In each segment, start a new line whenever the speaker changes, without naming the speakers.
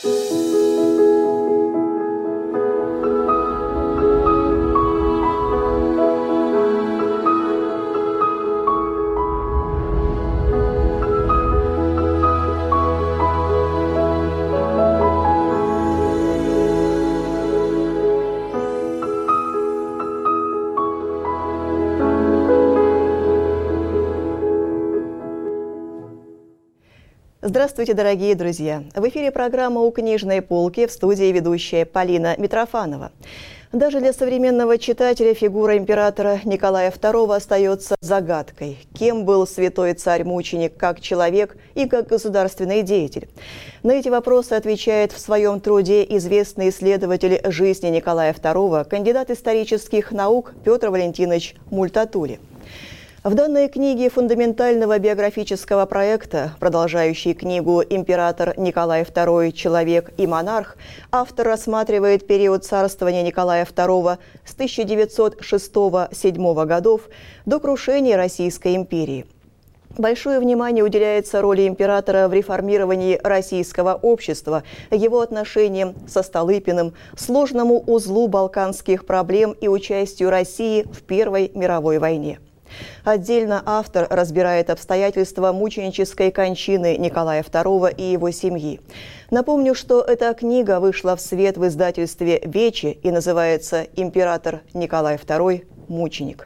Здравствуйте, дорогие друзья! В эфире программа «У книжной полки», в студии ведущая Полина Митрофанова. Даже для современного читателя фигура императора Николая II остается загадкой. Кем был святой царь-мученик как человек и как государственный деятель? На эти вопросы отвечает в своем труде известный исследователь жизни Николая II, кандидат исторических наук Петр Валентинович Мультатули. В данной книге фундаментального биографического проекта, продолжающей книгу «Император Николай II. Человек и монарх», автор рассматривает период царствования Николая II с 1906-1907 годов до крушения Российской империи. Большое внимание уделяется роли императора в реформировании российского общества, его отношениям со Столыпиным, сложному узлу балканских проблем и участию России в Первой мировой войне. Отдельно автор разбирает обстоятельства мученической кончины Николая II и его семьи. Напомню, что эта книга вышла в свет в издательстве «Вечи» и называется «Император Николай II. Мученик».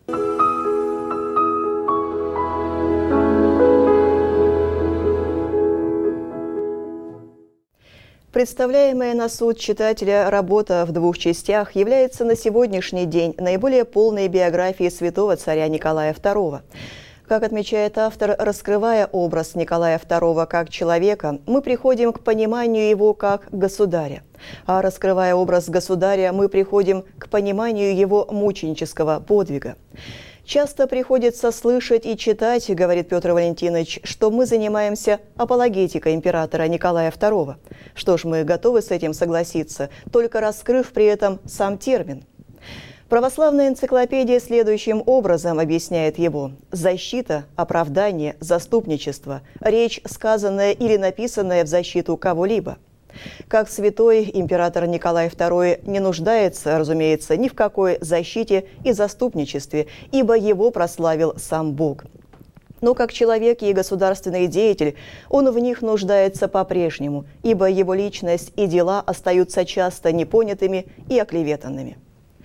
Представляемая на суд читателя работа в двух частях является на сегодняшний день наиболее полной биографией святого царя Николая II. Как отмечает автор, раскрывая образ Николая II как человека, мы приходим к пониманию его как государя. А раскрывая образ государя, мы приходим к пониманию его мученического подвига. Часто приходится слышать и читать, говорит Петр Валентинович, что мы занимаемся апологетикой императора Николая II. Что ж, мы готовы с этим согласиться, только раскрыв при этом сам термин. Православная энциклопедия следующим образом объясняет его: защита, оправдание, заступничество, речь, сказанная или написанная в защиту кого-либо. Как святой, император Николай II не нуждается, разумеется, ни в какой защите и заступничестве, ибо его прославил сам Бог. Но как человек и государственный деятель он в них нуждается по-прежнему, ибо его личность и дела остаются часто непонятыми и оклеветанными.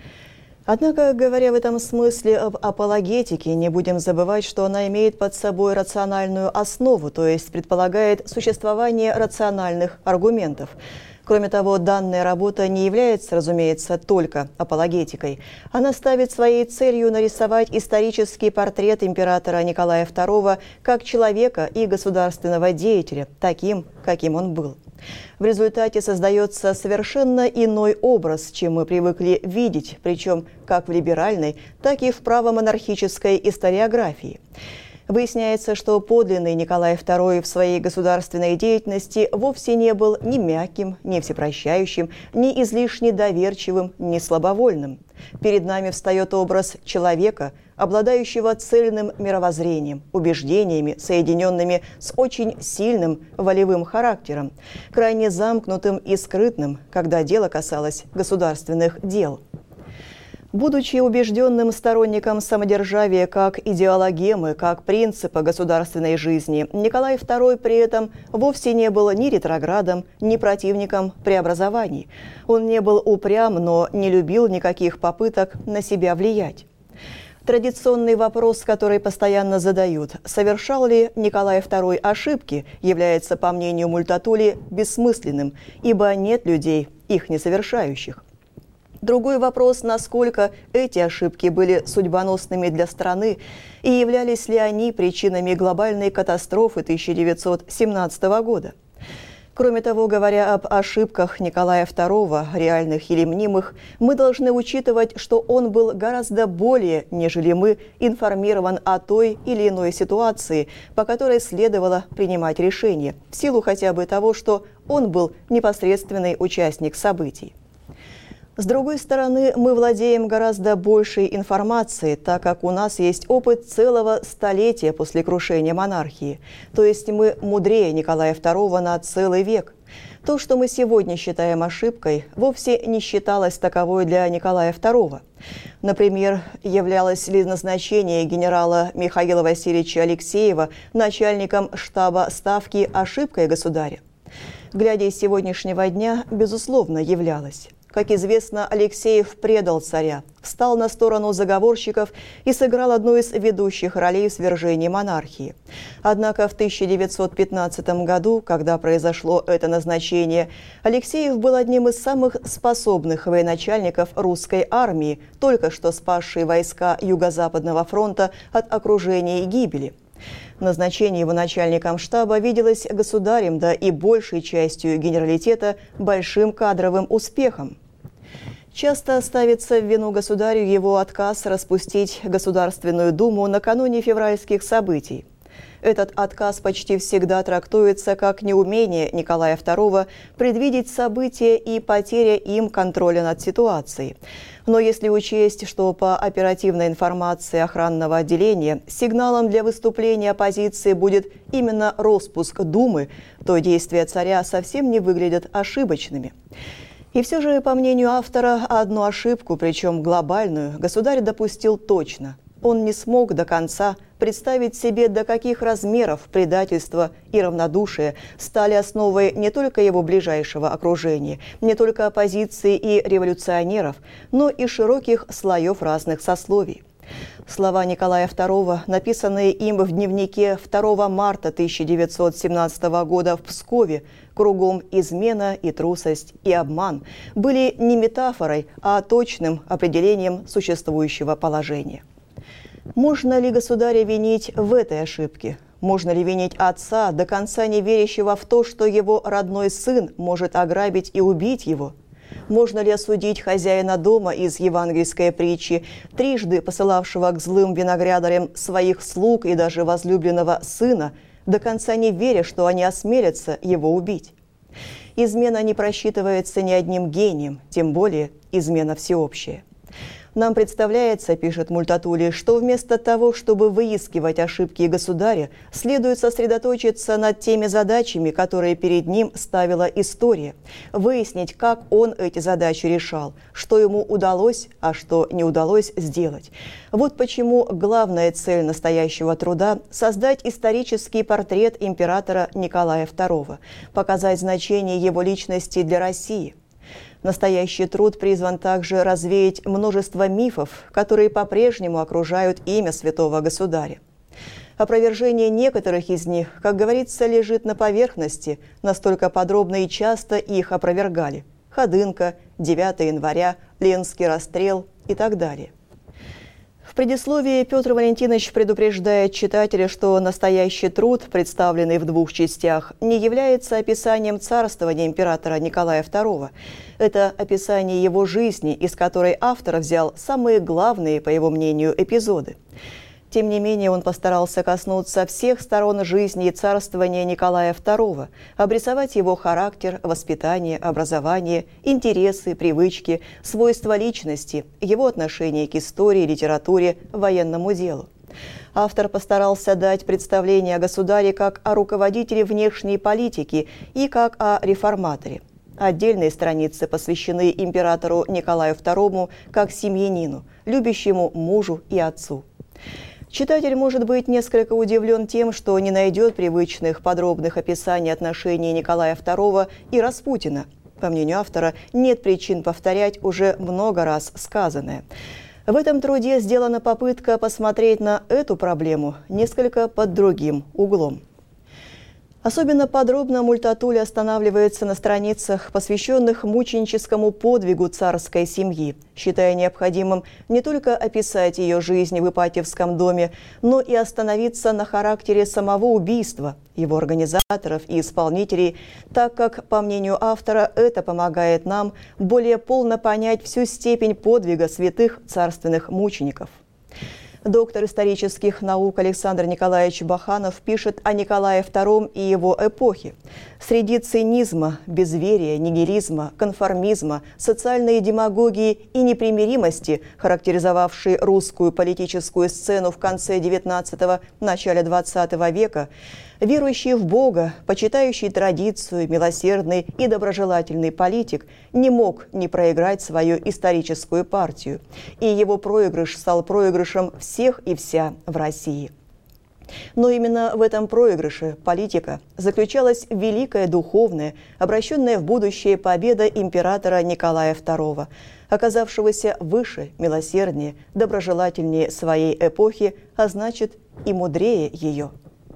Однако, говоря в этом смысле об апологетике, не будем забывать, что она имеет под собой рациональную основу, то есть предполагает существование рациональных аргументов. Кроме того, данная работа не является, разумеется, только апологетикой. Она ставит своей целью нарисовать исторический портрет императора Николая II как человека и государственного деятеля, таким, каким он был. В результате создается совершенно иной образ, чем мы привыкли видеть, причем как в либеральной, так и в правомонархической историографии. Выясняется, что подлинный Николай II в своей государственной деятельности вовсе не был ни мягким, ни всепрощающим, ни излишне доверчивым, ни слабовольным. Перед нами встает образ человека, обладающего цельным мировоззрением, убеждениями, соединенными с очень сильным волевым характером, крайне замкнутым и скрытным, когда дело касалось государственных дел. Будучи убежденным сторонником самодержавия как идеологемы, как принципа государственной жизни, Николай II при этом вовсе не был ни ретроградом, ни противником преобразований. Он не был упрям, но не любил никаких попыток на себя влиять. Традиционный вопрос, который постоянно задают, совершал ли Николай II ошибки, является, по мнению Мультатули, бессмысленным, ибо нет людей, их не совершающих. Другой вопрос, насколько эти ошибки были судьбоносными для страны и являлись ли они причинами глобальной катастрофы 1917 года. Кроме того, говоря об ошибках Николая II, реальных или мнимых, мы должны учитывать, что он был гораздо более, нежели мы, информирован о той или иной ситуации, по которой следовало принимать решение, в силу хотя бы того, что он был непосредственный участник событий. С другой стороны, мы владеем гораздо большей информацией, так как у нас есть опыт целого столетия после крушения монархии. То есть мы мудрее Николая II на целый век. То, что мы сегодня считаем ошибкой, вовсе не считалось таковой для Николая II. Например, являлось ли назначение генерала Михаила Васильевича Алексеева начальником штаба Ставки ошибкой государя? Глядя из сегодняшнего дня, безусловно, являлось. Как известно, Алексеев предал царя, встал на сторону заговорщиков и сыграл одну из ведущих ролей в свержении монархии. Однако в 1915 году, когда произошло это назначение, Алексеев был одним из самых способных военачальников русской армии, только что спасшей войска Юго-Западного фронта от окружения и гибели. Назначение его начальником штаба виделось государем, да и большей частью генералитета, большим кадровым успехом. Часто ставится в вину государю его отказ распустить Государственную Думу накануне февральских событий. Этот отказ почти всегда трактуется как неумение Николая II предвидеть события и потеря им контроля над ситуацией. Но если учесть, что по оперативной информации охранного отделения сигналом для выступления оппозиции будет именно распуск Думы, то действия царя совсем не выглядят ошибочными. И все же, по мнению автора, одну ошибку, причем глобальную, государь допустил точно. Он не смог до конца представить себе, до каких размеров предательство и равнодушие стали основой не только его ближайшего окружения, не только оппозиции и революционеров, но и широких слоев разных сословий. Слова Николая II, написанные им в дневнике 2 марта 1917 года в Пскове, «Кругом измена и трусость и обман», были не метафорой, а точным определением существующего положения. Можно ли государя винить в этой ошибке? Можно ли винить отца, до конца не верящего в то, что его родной сын может ограбить и убить его? Можно ли осудить хозяина дома из евангельской притчи, трижды посылавшего к злым виноградарям своих слуг и даже возлюбленного сына, до конца не веря, что они осмелятся его убить? Измена не просчитывается ни одним гением, тем более измена всеобщая. Нам представляется, пишет Мультатули, что вместо того, чтобы выискивать ошибки государя, следует сосредоточиться над теми задачами, которые перед ним ставила история, выяснить, как он эти задачи решал, что ему удалось, а что не удалось сделать. Вот почему главная цель настоящего труда – создать исторический портрет императора Николая II, показать значение его личности для России. Настоящий труд призван также развеять множество мифов, которые по-прежнему окружают имя святого государя. Опровержение некоторых из них, как говорится, лежит на поверхности, настолько подробно и часто их опровергали. Ходынка, 9 января, Ленский расстрел и так далее. В предисловии Петр Валентинович предупреждает читателя, что настоящий труд, представленный в двух частях, не является описанием царствования императора Николая II. Это описание его жизни, из которой автор взял самые главные, по его мнению, эпизоды. Тем не менее, он постарался коснуться всех сторон жизни и царствования Николая II, обрисовать его характер, воспитание, образование, интересы, привычки, свойства личности, его отношение к истории, литературе, военному делу. Автор постарался дать представление о государе как о руководителе внешней политики и как о реформаторе. Отдельные страницы посвящены императору Николаю II как семьянину, любящему мужу и отцу. Читатель может быть несколько удивлен тем, что не найдет привычных подробных описаний отношений Николая II и Распутина. По мнению автора, нет причин повторять уже много раз сказанное. В этом труде сделана попытка посмотреть на эту проблему несколько под другим углом. Особенно подробно Мультатули останавливается на страницах, посвященных мученическому подвигу царской семьи, считая необходимым не только описать ее жизнь в Ипатьевском доме, но и остановиться на характере самого убийства, его организаторов и исполнителей, так как, по мнению автора, это помогает нам более полно понять всю степень подвига святых царственных мучеников. Доктор исторических наук Александр Николаевич Баханов пишет о Николае II и его эпохе. Среди цинизма, безверия, нигилизма, конформизма, социальной демагогии и непримиримости, характеризовавшей русскую политическую сцену в конце XIX – начале XX века, Верующий в Бога, почитающий традицию, милосердный и доброжелательный политик не мог не проиграть свою историческую партию, и его проигрыш стал проигрышем всех и вся в России. Но именно в этом проигрыше политика заключалась великая духовная, обращенная в будущее победа императора Николая II, оказавшегося выше, милосерднее, доброжелательнее своей эпохи, а значит и мудрее ее.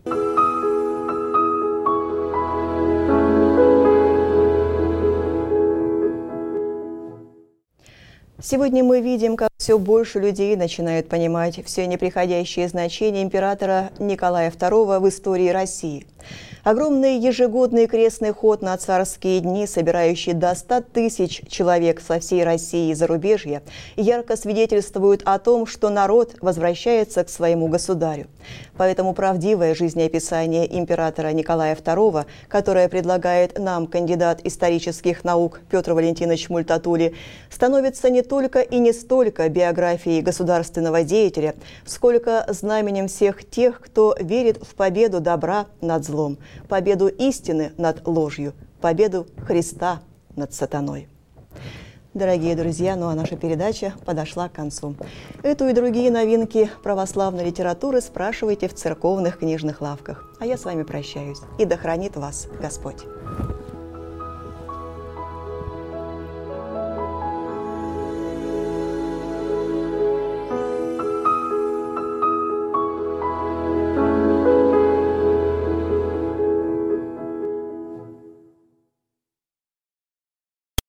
Сегодня мы видим, как все больше людей начинают понимать все неприходящее значение императора Николая II в истории России. Огромный ежегодный крестный ход на царские дни, собирающий до 100 тысяч человек со всей России и зарубежья, ярко свидетельствуют о том, что народ возвращается к своему государю. Поэтому правдивое жизнеописание императора Николая II, которое предлагает нам кандидат исторических наук Петр Валентинович Мультатули, становится не только и не столько биографией государственного деятеля, сколько знаменем всех тех, кто верит в победу добра над злом, победу истины над ложью, победу Христа над сатаной. Дорогие друзья, ну а наша передача подошла к концу. Эту и другие новинки православной литературы спрашивайте в церковных книжных лавках. А я с вами прощаюсь. И да хранит вас Господь!